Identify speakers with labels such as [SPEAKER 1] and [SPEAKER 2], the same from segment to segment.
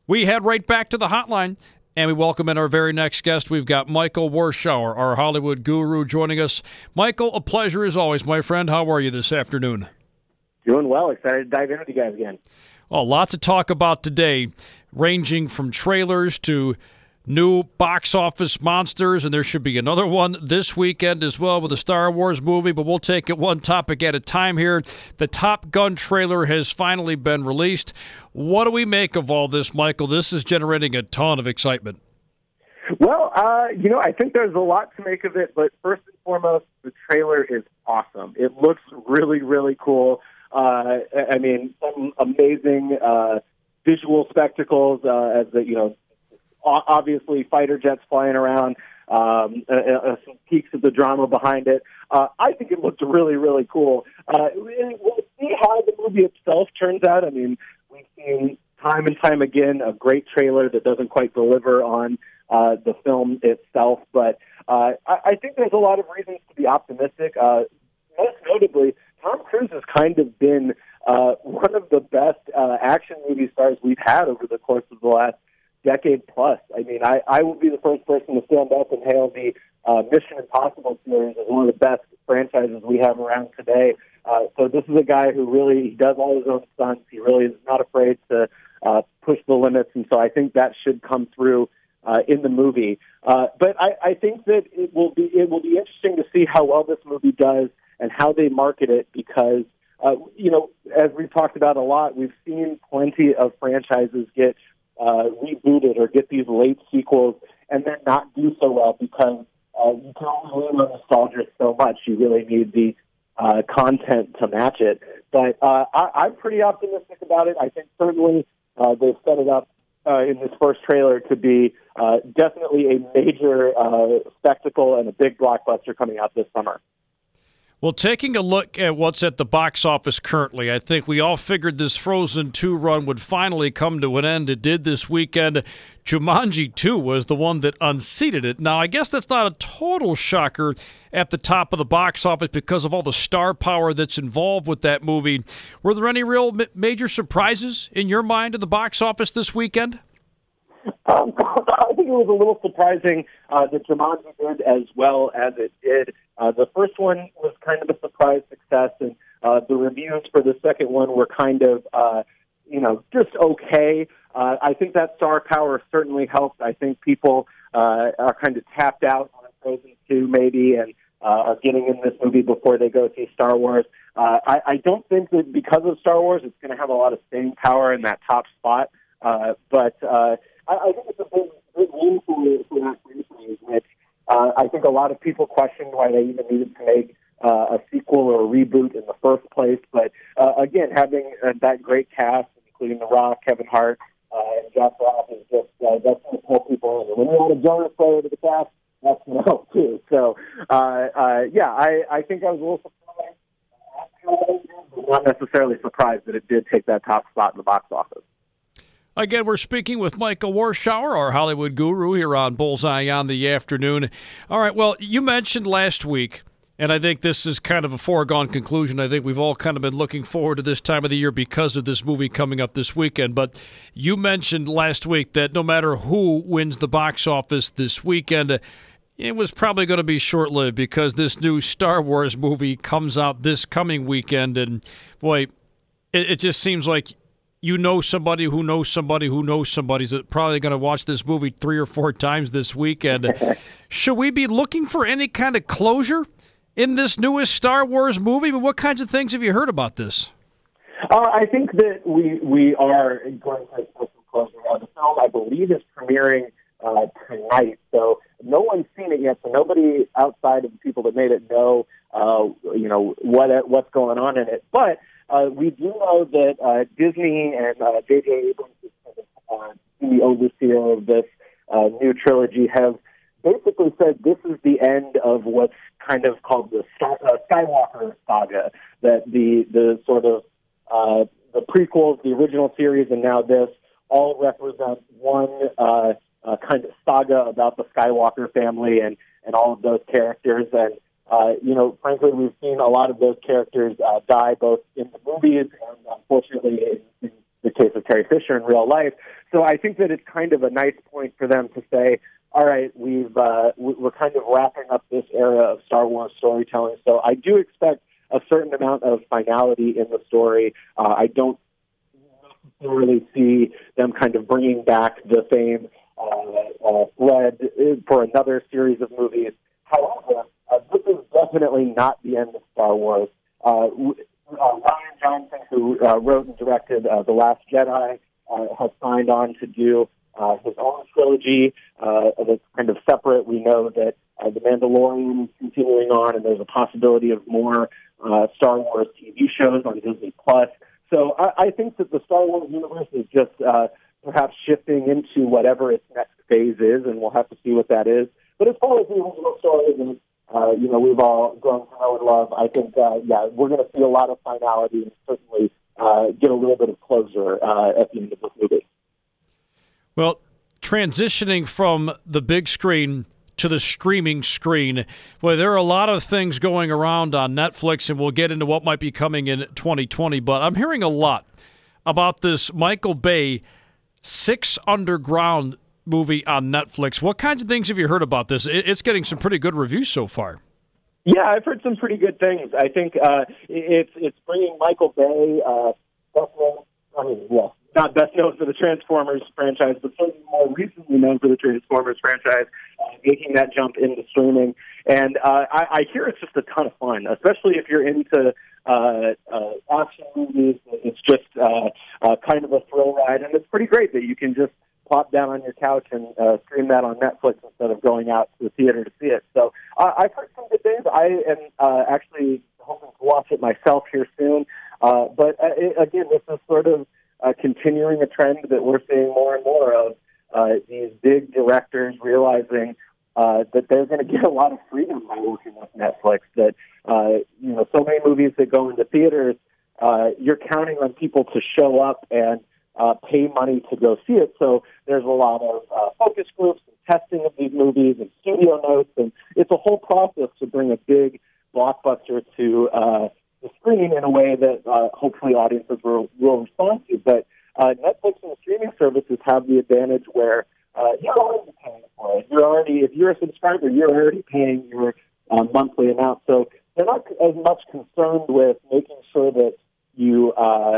[SPEAKER 1] We head right back to the hotline, and we welcome in our very next guest. We've got Michael Warshauer, our Hollywood guru, joining us. Michael, a pleasure as always, my friend. How are you this afternoon?
[SPEAKER 2] Doing well. Excited to dive in with you guys again.
[SPEAKER 1] Oh, lots to talk about today, ranging from trailers to new box office monsters, and there should be another one this weekend as well with a Star Wars movie, but we'll take it one topic at a time here. The Top Gun trailer has finally been released. What do we make of all this, Michael? This is generating a ton of excitement.
[SPEAKER 2] Well, I think there's a lot to make of it, but first and foremost, the trailer is awesome. It looks really, really cool. Some amazing visual spectacles as obviously fighter jets flying around, some peaks of the drama behind it. I think it looked really, really cool. We'll see how the movie itself turns out. I mean, we've seen time and time again a great trailer that doesn't quite deliver on the film itself, but I think there's a lot of reasons to be optimistic. Most notably, Tom Cruise has kind of been one of the best action movie stars we've had over the course of the last decade plus. I mean, I will be the first person to stand up and hail the Mission Impossible series as one of the best franchises we have around today. So this is a guy who really does all his own stunts. He really is not afraid to push the limits, and so I think that should come through in the movie. But I think that it will be interesting to see how well this movie does and how they market it because, as we've talked about a lot, we've seen plenty of franchises get rebooted or get these late sequels and then not do so well because you can only lean on nostalgia so much. You really need the content to match it. But I'm pretty optimistic about it. I think certainly they've set it up in this first trailer to be definitely a major spectacle and a big blockbuster coming out this summer.
[SPEAKER 1] Well, taking a look at what's at the box office currently, I think we all figured this Frozen 2 run would finally come to an end. It did this weekend. Jumanji 2 was the one that unseated it. Now, I guess that's not a total shocker at the top of the box office because of all the star power that's involved with that movie. Were there any real major surprises in your mind at the box office this weekend?
[SPEAKER 2] I think it was a little surprising that Jumanji did as well as it did. The first one was kind of a surprise success, and the reviews for the second one were kind of, just okay. I think that star power certainly helped. I think people are kind of tapped out on Frozen 2 maybe and are getting in this movie before they go see Star Wars. I don't think that because of Star Wars it's going to have a lot of staying power in that top spot, but I think it's a big win for that franchise, which I think a lot of people questioned why they even needed to make a sequel or a reboot in the first place. But again, having that great cast, including The Rock, Kevin Hart, and Jeff Ross, is just that's going to pull people in. And when you add a Jonas player to the cast, that's going to help too. So I think I was a little surprised, but not necessarily surprised that it did take that top spot in the box office.
[SPEAKER 1] Again, we're speaking with Michael Warshauer, our Hollywood guru, here on Bullseye on the Afternoon. All right, well, you mentioned last week, and I think this is kind of a foregone conclusion. I think we've all kind of been looking forward to this time of the year because of this movie coming up this weekend. But you mentioned last week that no matter who wins the box office this weekend, it was probably going to be short-lived because this new Star Wars movie comes out this coming weekend. And, boy, it just seems like you know somebody who knows somebody who knows somebody's probably going to watch this movie 3 or 4 times this weekend. Should we be looking for any kind of closure in this newest Star Wars movie? But what kinds of things have you heard about this?
[SPEAKER 2] I think that we are going to put some closure. The film, I believe, is premiering tonight, so no one's seen it yet. So nobody outside of the people that made it know, what's going on in it. But we do know that Disney and J.J. Abrams, the overseer of this new trilogy, have basically said this is the end of what's kind of called the Skywalker saga, that the sort of the prequels, the original series, and now this all represent one kind of saga about the Skywalker family and all of those characters. And frankly, we've seen a lot of those characters die both in the movies and, unfortunately, in the case of Terry Fisher in real life. So I think that it's kind of a nice point for them to say, all right, we're kind of wrapping up this era of Star Wars storytelling. So I do expect a certain amount of finality in the story. I don't necessarily see them kind of bringing back the same thread for another series of movies. However, this is definitely not the end of Star Wars. Ryan Johnson, who wrote and directed The Last Jedi, has signed on to do his own trilogy that's kind of separate. We know that The Mandalorian is continuing on, and there's a possibility of more Star Wars TV shows on Disney+. So I think that the Star Wars universe is just perhaps shifting into whatever its next phase is, and we'll have to see what that is. But as far as the original story that we've all grown to know and love, I think, we're going to see a lot of finality and certainly get a little bit of closure at the end of this movie.
[SPEAKER 1] Well, transitioning from the big screen to the streaming screen, well, there are a lot of things going around on Netflix, and we'll get into what might be coming in 2020, but I'm hearing a lot about this Michael Bay Six Underground movie on Netflix. What kinds of things have you heard about this? It's getting some pretty good reviews so far.
[SPEAKER 2] Yeah, I've heard some pretty good things. I think it's bringing Michael Bay, not best known for the Transformers franchise, but certainly more recently known for the Transformers franchise, making that jump into streaming. And I hear it's just a ton of fun, especially if you're into action movies. It's just kind of a thrill ride, and it's pretty great that you can just plop down on your couch and stream that on Netflix instead of going out to the theater to see it. So I've heard some good things. I am actually hoping to watch it myself here soon. But again, this is sort of continuing a trend that we're seeing more and more of these big directors realizing that they're going to get a lot of freedom by working with Netflix. That so many movies that go into theaters, you're counting on people to show up and pay money to go see it. So there's a lot of focus groups and testing of these movies and studio notes, and it's a whole process to bring a big blockbuster to the screen in a way that hopefully audiences will respond to. But Netflix and the streaming services have the advantage where you're already paying for it. If you're a subscriber, you're already paying your monthly amount. So they're not as much concerned with making sure that you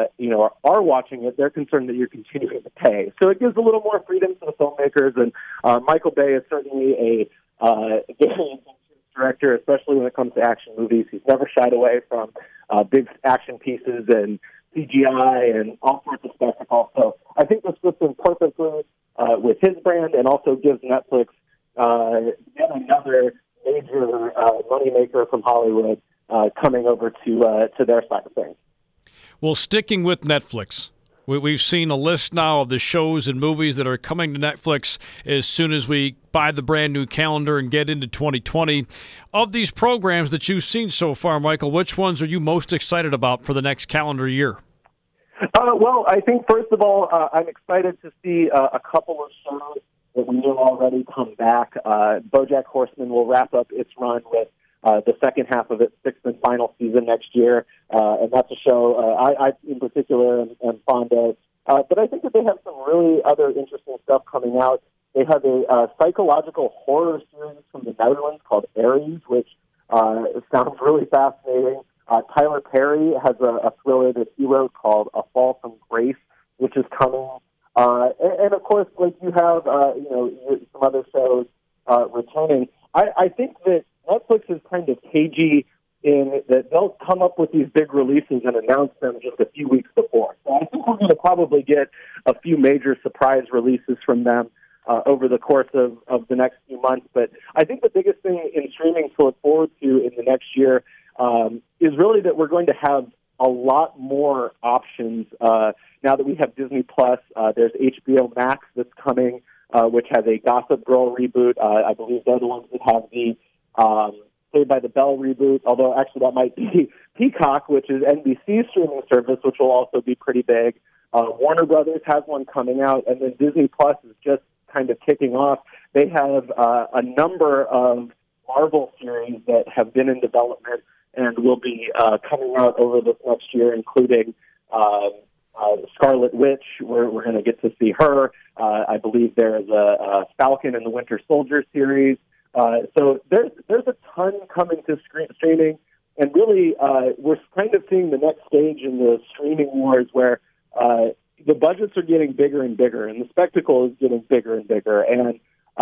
[SPEAKER 2] are watching it. They're concerned that you're continuing to pay. So it gives a little more freedom to the filmmakers. And Michael Bay is certainly a very director, especially when it comes to action movies. He's never shied away from big action pieces and CGI and all sorts of spectacle. So I think this fits in perfectly with his brand, and also gives Netflix yet another major moneymaker from Hollywood coming over to their side of things.
[SPEAKER 1] Well, sticking with Netflix, we've seen a list now of the shows and movies that are coming to Netflix as soon as we buy the brand new calendar and get into 2020. Of these programs that you've seen so far, Michael, which ones are you most excited about for the next calendar year?
[SPEAKER 2] Well, I think, first of all, I'm excited to see a couple of shows that we know already come back. BoJack Horseman will wrap up its run with the second half of its sixth and final season next year, and that's a show I in particular am fond of. But I think that they have some really other interesting stuff coming out. They have a psychological horror series from the Netherlands called Aries, which sounds really fascinating. Tyler Perry has a thriller that he wrote called A Fall from Grace, which is coming. And of course, like you have, some other shows returning. I think that Netflix is kind of cagey in that they'll come up with these big releases and announce them just a few weeks before. So I think we're going to probably get a few major surprise releases from them over the course of the next few months. But I think the biggest thing in streaming to look forward to in the next year is really that we're going to have a lot more options now that we have Disney Plus. There's HBO Max that's coming, which has a Gossip Girl reboot. I believe they're the ones that have the Saved by the Bell reboot, although actually that might be Peacock, which is NBC's streaming service, which will also be pretty big. Warner Brothers has one coming out, and then Disney Plus is just kind of kicking off. They have a number of Marvel series that have been in development and will be coming out over this next year, including Scarlet Witch, we're going to get to see her. I believe there is a Falcon and the Winter Soldier series. So there's a ton coming to streaming, and really we're kind of seeing the next stage in the streaming wars where the budgets are getting bigger and bigger, and the spectacle is getting bigger and bigger. And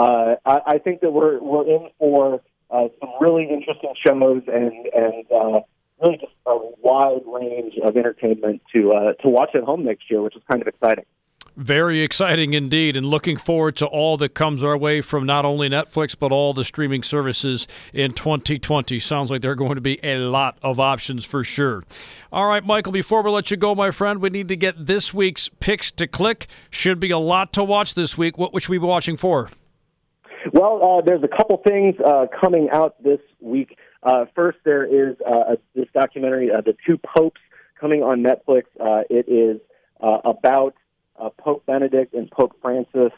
[SPEAKER 2] I think that we're in for some really interesting shows and really just a wide range of entertainment to watch at home next year, which is kind of exciting.
[SPEAKER 1] Very exciting indeed, and looking forward to all that comes our way from not only Netflix but all the streaming services in 2020. Sounds like there are going to be a lot of options for sure. All right, Michael, before we let you go, my friend, we need to get this week's picks to click. Should be a lot to watch this week. What should we be watching for?
[SPEAKER 2] Well, there's a couple things coming out this week. First, there is this documentary, The Two Popes, coming on Netflix. It is about Pope Benedict and Pope Francis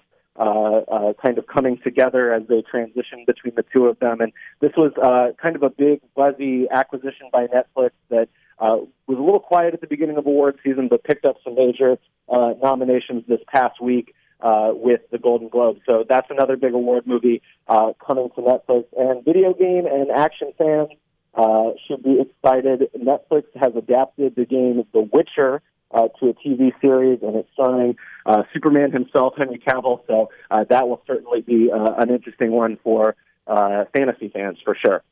[SPEAKER 2] kind of coming together as they transition between the two of them. And this was kind of a big, buzzy acquisition by Netflix that was a little quiet at the beginning of award season, but picked up some major nominations this past week with the Golden Globe. So that's another big award movie coming to Netflix. And video game and action fans should be excited. Netflix has adapted the game The Witcher to a TV series, and it's starring Superman himself, Henry Cavill. So that will certainly be an interesting one for fantasy fans, for sure.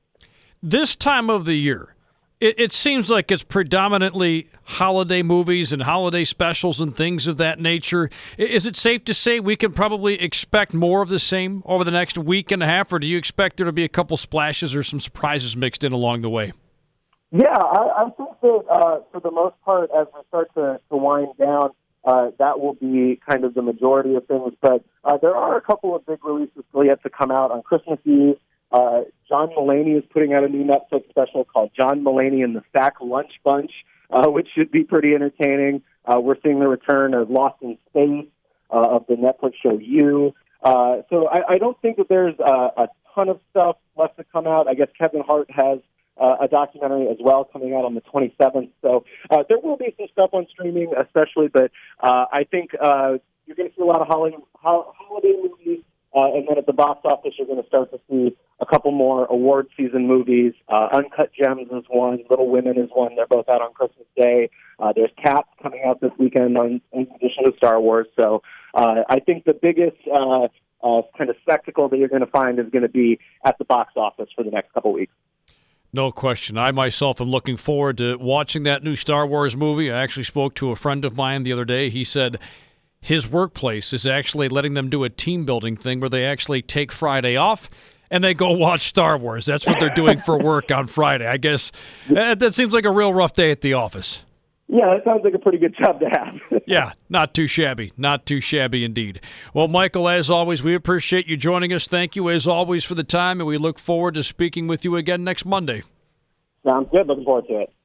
[SPEAKER 1] This time of the year, it seems like it's predominantly holiday movies and holiday specials and things of that nature. Is it safe to say we can probably expect more of the same over the next week and a half, or do you expect there to be a couple splashes or some surprises mixed in along the way?
[SPEAKER 2] Yeah, I think that for the most part, as we start to wind down, that will be kind of the majority of things. But there are a couple of big releases still yet to come out on Christmas Eve. John Mulaney is putting out a new Netflix special called John Mulaney and the Sack Lunch Bunch, which should be pretty entertaining. We're seeing the return of Lost in Space, of the Netflix show You. So I don't think that there's a ton of stuff left to come out. I guess Kevin Hart has a documentary as well coming out on the 27th. So there will be some stuff on streaming especially, but I think you're going to see a lot of holiday movies, and then at the box office you're going to start to see a couple more award season movies. Uncut Gems is one, Little Women is one. They're both out on Christmas Day. There's Cats coming out this weekend in addition to Star Wars. So I think the biggest kind of spectacle that you're going to find is going to be at the box office for the next couple weeks.
[SPEAKER 1] No question. I myself am looking forward to watching that new Star Wars movie. I actually spoke to a friend of mine the other day. He said his workplace is actually letting them do a team building thing where they actually take Friday off and they go watch Star Wars. That's what they're doing for work on Friday. I guess that seems like a real rough day at the office.
[SPEAKER 2] Yeah, that sounds like a pretty good job to have.
[SPEAKER 1] Yeah, not too shabby. Not too shabby indeed. Well, Michael, as always, we appreciate you joining us. Thank you, as always, for the time, and we look forward to speaking with you again next Monday.
[SPEAKER 2] Sounds good. Looking forward to it.